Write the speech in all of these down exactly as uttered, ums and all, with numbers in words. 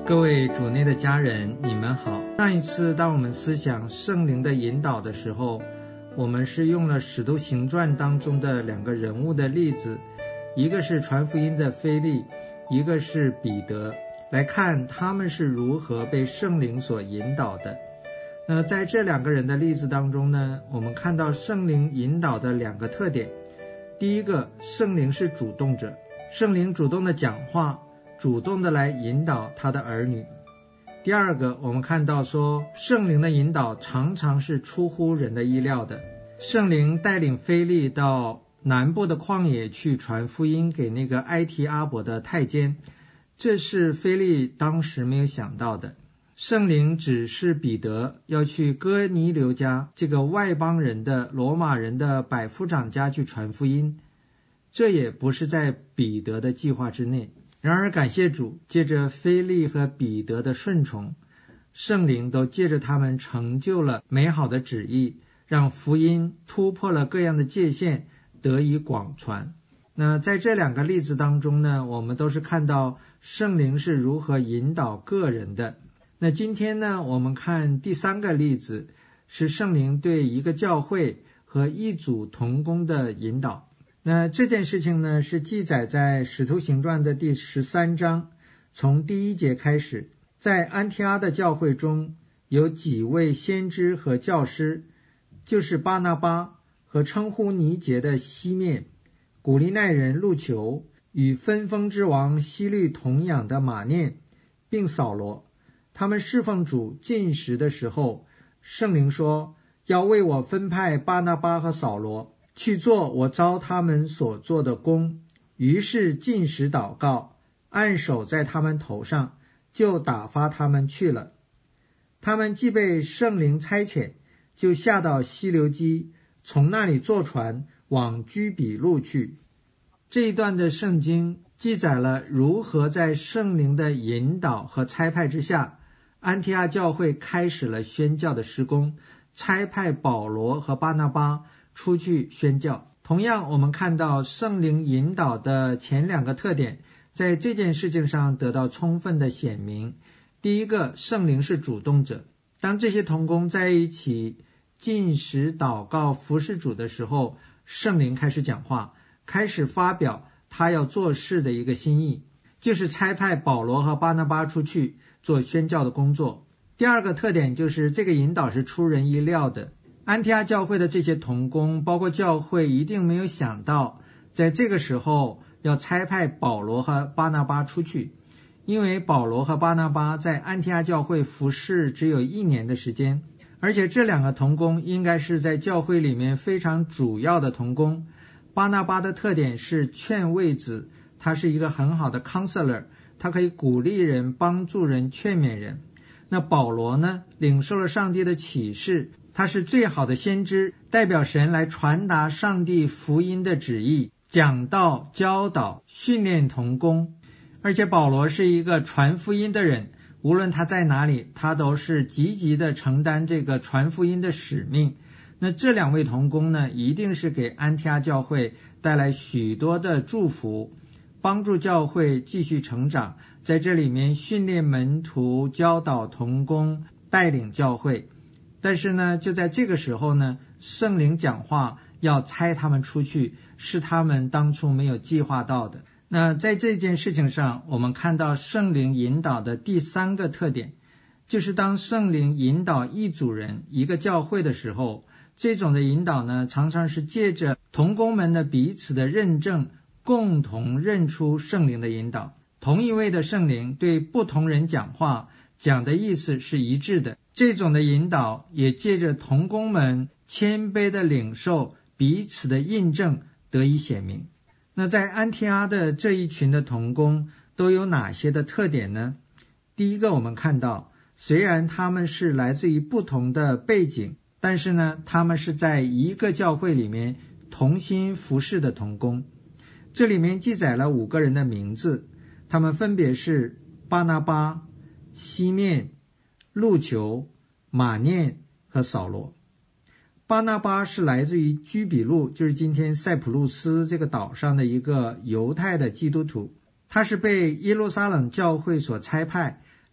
各位主内的家人，你们好。上一次当我们思想圣灵的引导的时候，我们是用了使徒行传当中的两个人物的例子，一个是传福音的腓利，一个是彼得，来看他们是如何被圣灵所引导的。那在这两个人的例子当中呢，我们看到圣灵引导的两个特点。第一个，圣灵是主动者，圣灵主动的讲话，主动的来引导他的儿女。第二个，我们看到说圣灵的引导常常是出乎人的意料的。圣灵带领腓利到南部的旷野去传福音给那个埃提阿伯的太监，这是腓利当时没有想到的。圣灵指示彼得要去哥尼流家，这个外邦人的罗马人的百夫长家去传福音，这也不是在彼得的计划之内。然而感谢主，借着腓利和彼得的顺从，圣灵都借着他们成就了美好的旨意，让福音突破了各样的界限，得以广传。那在这两个例子当中呢，我们都是看到圣灵是如何引导个人的。那今天呢，我们看第三个例子，是圣灵对一个教会和一组同工的引导。那这件事情呢，是记载在使徒行传的第十三章，从第一节开始。在安提阿的教会中，有几位先知和教师，就是巴拿巴和称呼尼结的西面，古利奈人路求，与分封之王希律同养的马念，并扫罗。他们侍奉主禁食的时候，圣灵说，要为我分派巴拿巴和扫罗，去做我召他们所做的工。于是禁食祷告，按手在他们头上，就打发他们去了。他们既被圣灵差遣，就下到西流基，从那里坐船往居比路去。这一段的圣经记载了如何在圣灵的引导和差派之下，安提阿教会开始了宣教的施工，差派保罗和巴拿巴出去宣教。同样，我们看到圣灵引导的前两个特点在这件事情上得到充分的显明。第一个，圣灵是主动者。当这些同工在一起禁食祷告服侍主的时候，圣灵开始讲话，开始发表他要做事的一个心意，就是差派保罗和巴拿巴出去做宣教的工作。第二个特点就是这个引导是出人意料的。安提阿教会的这些同工，包括教会，一定没有想到在这个时候要差派保罗和巴拿巴出去，因为保罗和巴拿巴在安提阿教会服侍只有一年的时间，而且这两个同工应该是在教会里面非常主要的同工。巴拿巴的特点是劝慰子，他是一个很好的 counselor， 他可以鼓励人，帮助人，劝勉人。那保罗呢，领受了上帝的启示，他是最好的先知，代表神来传达上帝福音的旨意，讲道、教导、训练同工。而且保罗是一个传福音的人，无论他在哪里，他都是积极的承担这个传福音的使命。那这两位同工呢，一定是给安提阿教会带来许多的祝福，帮助教会继续成长，在这里面训练门徒，教导同工，带领教会。但是呢，就在这个时候呢，圣灵讲话要差他们出去，是他们当初没有计划到的。那在这件事情上，我们看到圣灵引导的第三个特点，就是当圣灵引导一组人，一个教会的时候，这种的引导呢，常常是借着同工们的彼此的认证，共同认出圣灵的引导。同一位的圣灵对不同人讲话，讲的意思是一致的。这种的引导也借着同工们谦卑的领受，彼此的印证得以显明。那在安提阿的这一群的同工都有哪些的特点呢？第一个，我们看到虽然他们是来自于不同的背景，但是呢，他们是在一个教会里面同心服侍的同工。这里面记载了五个人的名字，他们分别是巴拿巴、西面、路求、马念和扫罗。巴拿巴是来自于居比路，就是今天塞浦路斯这个岛上的一个犹太的基督徒，他是被耶路撒冷教会所差派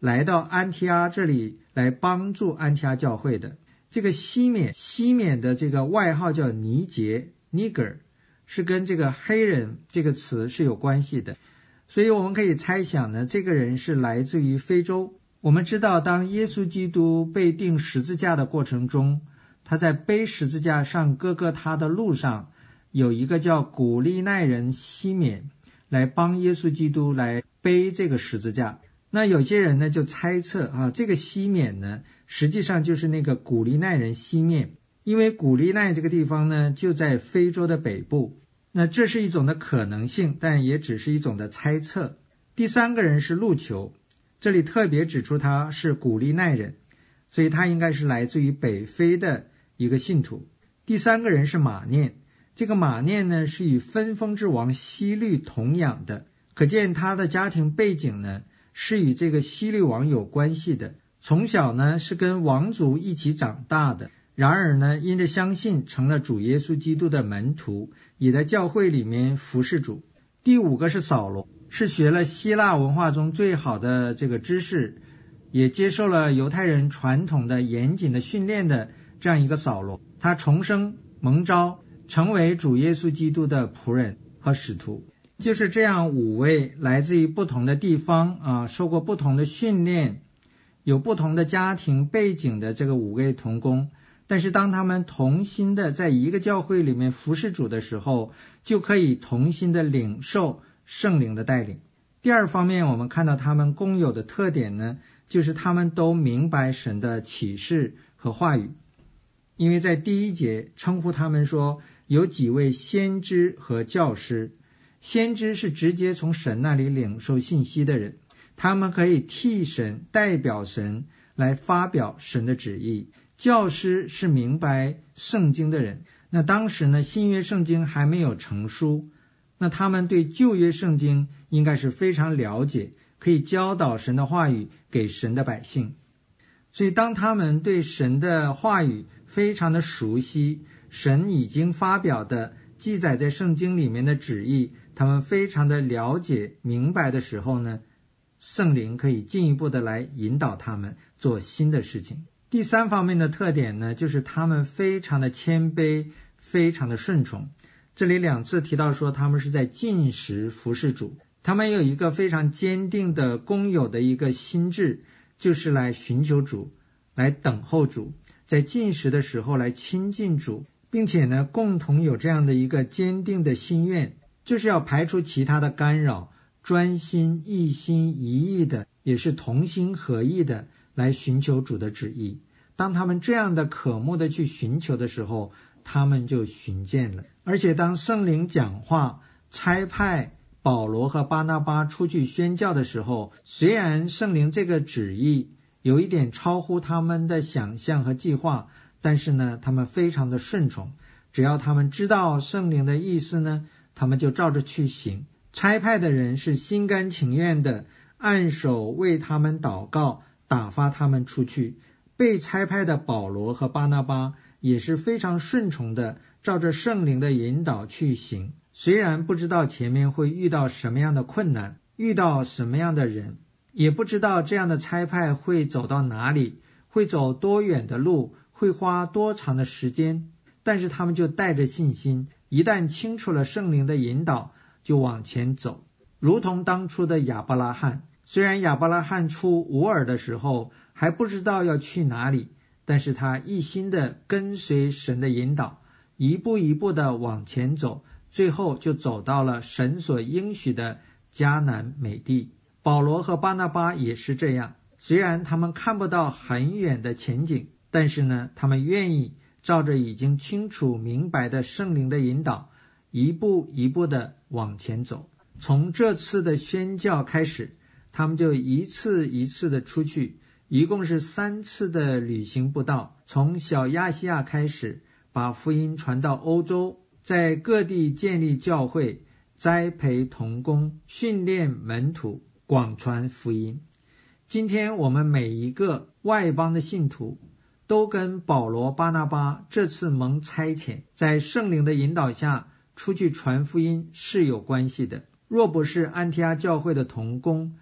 来到安提阿这里来帮助安提阿教会的。这个西缅，西缅的这个外号叫尼杰 Niger， 是跟这个黑人这个词是有关系的，所以我们可以猜想呢，这个人是来自于非洲。我们知道当耶稣基督被钉十字架的过程中，他在背十字架上哥哥他的路上，有一个叫古利奈人西缅来帮耶稣基督来背这个十字架。那有些人呢就猜测啊，这个西缅呢实际上就是那个古利奈人西面，因为古利奈这个地方呢就在非洲的北部。那这是一种的可能性，但也只是一种的猜测。第三个人是路求，这里特别指出他是古利奈人，所以他应该是来自于北非的一个信徒。第三个人是马念，这个马念呢是与分封之王希律同养的，可见他的家庭背景呢是与这个希律王有关系的，从小呢是跟王族一起长大的，然而呢因着相信成了主耶稣基督的门徒，也在教会里面服侍主。第五个是扫罗，是学了希腊文化中最好的这个知识，也接受了犹太人传统的严谨的训练的这样一个扫罗，他重生蒙召成为主耶稣基督的仆人和使徒。就是这样五位来自于不同的地方啊，受过不同的训练，有不同的家庭背景的这个五位同工，但是当他们同心的在一个教会里面服侍主的时候，就可以同心的领受圣灵的带领。第二方面，我们看到他们共有的特点呢，就是他们都明白神的启示和话语。因为在第一节称呼他们说有几位先知和教师，先知是直接从神那里领受信息的人，他们可以替神代表神来发表神的旨意。教师是明白圣经的人，那当时呢新约圣经还没有成书，那他们对旧约圣经应该是非常了解，可以教导神的话语给神的百姓。所以当他们对神的话语非常的熟悉，神已经发表的记载在圣经里面的旨意他们非常的了解明白的时候呢，圣灵可以进一步的来引导他们做新的事情。第三方面的特点呢，就是他们非常的谦卑，非常的顺从。这里两次提到说他们是在禁食服侍主，他们有一个非常坚定的公有的一个心志，就是来寻求主，来等候主，在禁食的时候来亲近主，并且呢共同有这样的一个坚定的心愿，就是要排除其他的干扰，专心一心一意的，也是同心合意的来寻求主的旨意。当他们这样的渴慕的去寻求的时候，他们就寻见了。而且当圣灵讲话差派保罗和巴拿巴出去宣教的时候，虽然圣灵这个旨意有一点超乎他们的想象和计划，但是呢他们非常的顺从，只要他们知道圣灵的意思呢，他们就照着去行。差派的人是心甘情愿的，按手为他们祷告，打发他们出去。被差派的保罗和巴拿巴也是非常顺从的，照着圣灵的引导去行。虽然不知道前面会遇到什么样的困难，遇到什么样的人，也不知道这样的差派会走到哪里，会走多远的路，会花多长的时间，但是他们就带着信心，一旦清楚了圣灵的引导，就往前走。如同当初的亚伯拉罕，虽然亚伯拉罕出乌尔的时候还不知道要去哪里，但是他一心的跟随神的引导，一步一步的往前走，最后就走到了神所应许的迦南美地。保罗和巴拿巴也是这样，虽然他们看不到很远的前景，但是呢他们愿意照着已经清楚明白的圣灵的引导，一步一步的往前走。从这次的宣教开始，他们就一次一次的出去，一共是三次的旅行布道，从小亚细亚开始，把福音传到欧洲，在各地建立教会，栽培同工，训练门徒，广传福音。今天我们每一个外邦的信徒都跟保罗巴拿巴这次蒙差遣，在圣灵的引导下出去传福音是有关系的。若不是安提阿教会的同工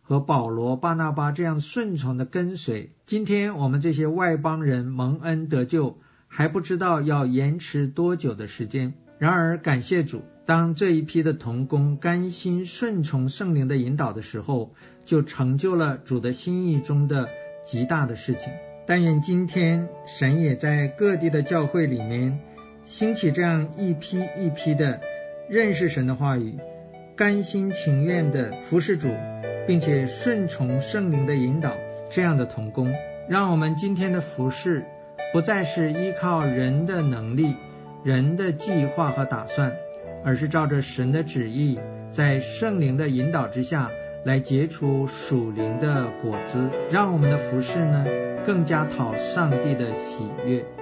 和保罗、巴拿巴这样顺从的跟随，今天我们这些外邦人蒙恩得救，还不知道要延迟多久的时间。然而感谢主，当这一批的同工甘心顺从圣灵的引导的时候，就成就了主的心意中的极大的事情。但愿今天神也在各地的教会里面兴起这样一批一批的认识神的话语，甘心情愿的服侍主，并且顺从圣灵的引导，这样的同工，让我们今天的服侍不再是依靠人的能力、人的计划和打算，而是照着神的旨意，在圣灵的引导之下来结出属灵的果子，让我们的服侍呢更加讨上帝的喜悦。